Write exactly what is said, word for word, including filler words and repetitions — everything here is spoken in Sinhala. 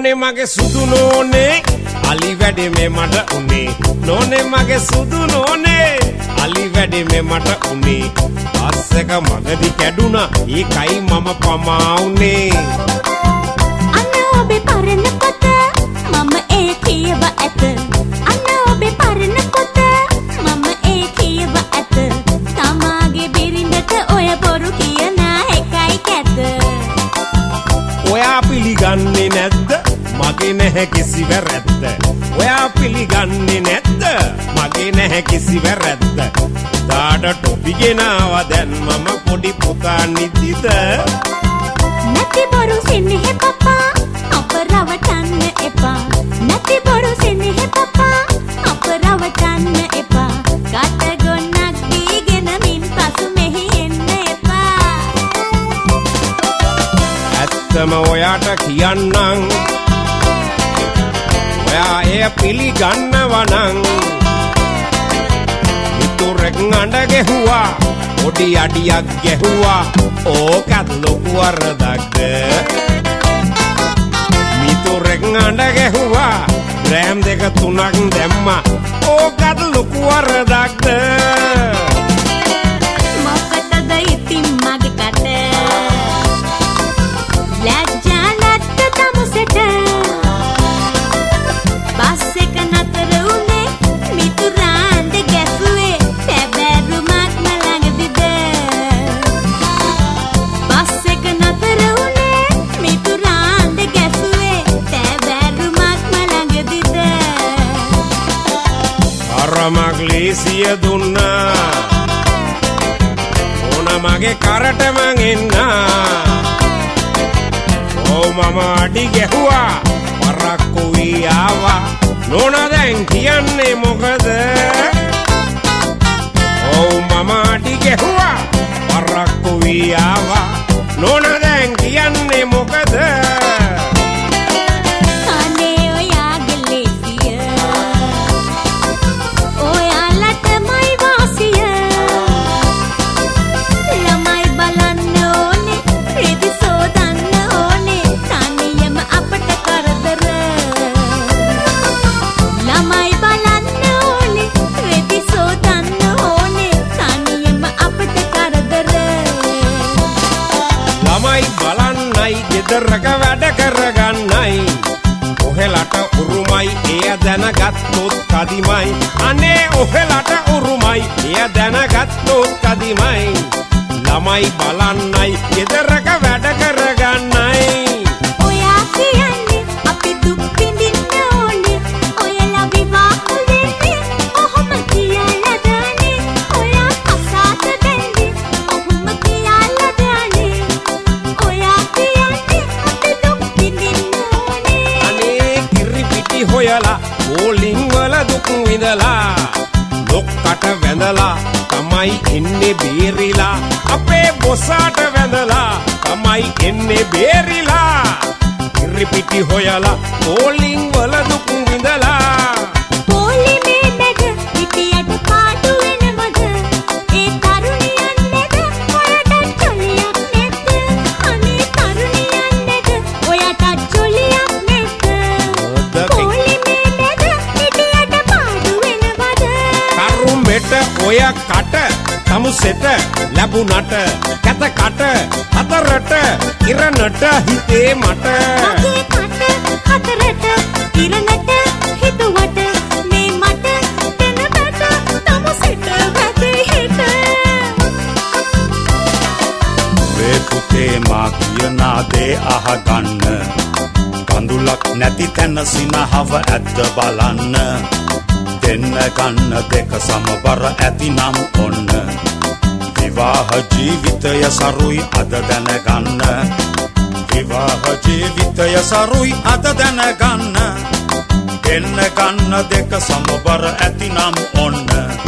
නෝනේ මගේ සුදු නෝනේ අලි වැඩේ මේ මට උනේ නෝනේ මගේ සුදු නෝනේ අලි වැඩේ මේ මට උනේ අස්සක මගදි කැඩුනා ඒකයි මම පමා උනේ අන්න ඔබේ පරණ පොත මම ඒ කියව ඇත අන්න ඔබේ පරණ පොත මම ඒ කියව ඇත තමාගේ බිරිඳට ඔය බොරු කියන එකයි කැත ඔයා පිළිගන්නේ නැද්ද මගේ නැහැ කිසි වැරැද්ද ඔයා පිළිගන්නේ නැද්ද මගේ නැහැ කිසි වැරැද්ද දාඩ ටොපි ගෙනාවා දැන් මම පොඩි පුතා නිදිද නැති බොරු සෙනෙහ පපා අප රවටන්න එපා නැති බොරු සෙනෙහ පපා අප රවටන්න එපා කට ගොන්නක් දීගෙන මින් පසු මෙහි එන්න එපා ඇත්තම ඔයාට කියන්නම් ඔයා එය පිළිගන්නවා නම් මිතුරෙක් අඬ ගැහුවා පොඩි අඩියක් ගැහුවා ඕකත් ලොකු වරදක්ද මිතුරෙක් අඬ ගැහුවා ග්‍රෑම් දෙක තුනක් දැම්මා ඕකත් ලොකු වරදක්ද මොකටද ඉතින් මගේ කට ලැජ්ජා නැත්ත තමුසෙට බස් එක නතර උනේ මිතුරාන්ද ගැසුවේ තැබෑරුමක් මළඟදිද බස් එක නතර උනේ මිතුරාන්ද ගැසුවේ තැබෑරුමක් මළඟදිද අරමක් ලේසිය දුන්නා ඕන මගේ කරට මං එන්නා ඕ මම අඩි ගැහුවා පරක්කු වී ආවා නෝනා දැන් කියන්නේ මොකද ඕ මම අඩි ගැහුවා පරක්කු වී ආවා නෝනා දැන් කියන්නේ මොකද අනේ ඔයාගේ ලේසිය ඔයාලටමයි වාසිය ළමයි බලන්න ඕනේ රෙදි සෝදන්න ඕනේ තනියම අපට කරදර ළමයි බලන්න ඕනේ රෙදි සෝදන්න ඕනේ තනියම අපට කරදර ළමයි බලන්නයි ගෙදරක වැඩ කරගන්නයි ඔහෙලට උරුමයි එය දැනගත්තොත් කදිමයි අනේ ඔහෙලට උරුමයි එය දැනගත්තොත් කදිමයි ළමයි බලන්නයි ගෙදරක වැඩ කරගන්නයි ඔයා කියන්නේ අපි දුක් විඳින්න ඕනේ ඔයලා විවාහ වෙන්නේ ඔහොම කියලා දානේ ඔයා කසාද දෙන්නේ ඔහොම කියලා දානේ ඔයා කියන්නේ අපි දුක් විඳින්න ඕනේ අනේ කිරි පිටි හොයලා බෝලිං වල දුක් විඳලා ලොක්කට වැඳලා තමයි එන්නේ බේරිලා අපේ බොසාට වැඳලා තමයි එන්නේ බේරිලා කිරි පිටි හොයලා බෝලිං වල දුක් විඳලා පොලිමේ මැද පිටියට පාටු වෙනවද ඒ තරුණියන් නැද ඔයාට චොලියක් නැද්ද අනේ තරුණියන් නැද ඔයාට චොලියක් නැද්ද පොලිමේ මැද පිටියට පාටු වෙනවද කරුමෙට ඔය කට තමුසෙට ලැබුණට කැත කට හතරට ඉරණට හිතේ මට මගේ කට හතරට ඉරණට හිතුවට මේ මට දෙන බට තමුසෙට වැදේ හිට වේ පුතේ මා කියන දේ අහගන්න කඳුලක් නැති තැන සිනහව ඇත්ත බලන්න දෙන්න ගන්න දෙක සමබර ඇතිනම් ඔන්න විවාහ ජීවිතය සරුයි අද දැනගන්න විවාහ ජීවිතය සරුයි අද දැනගන්න දෙන්න ගන්න දෙක සමබර ඇතිනම් ඔන්න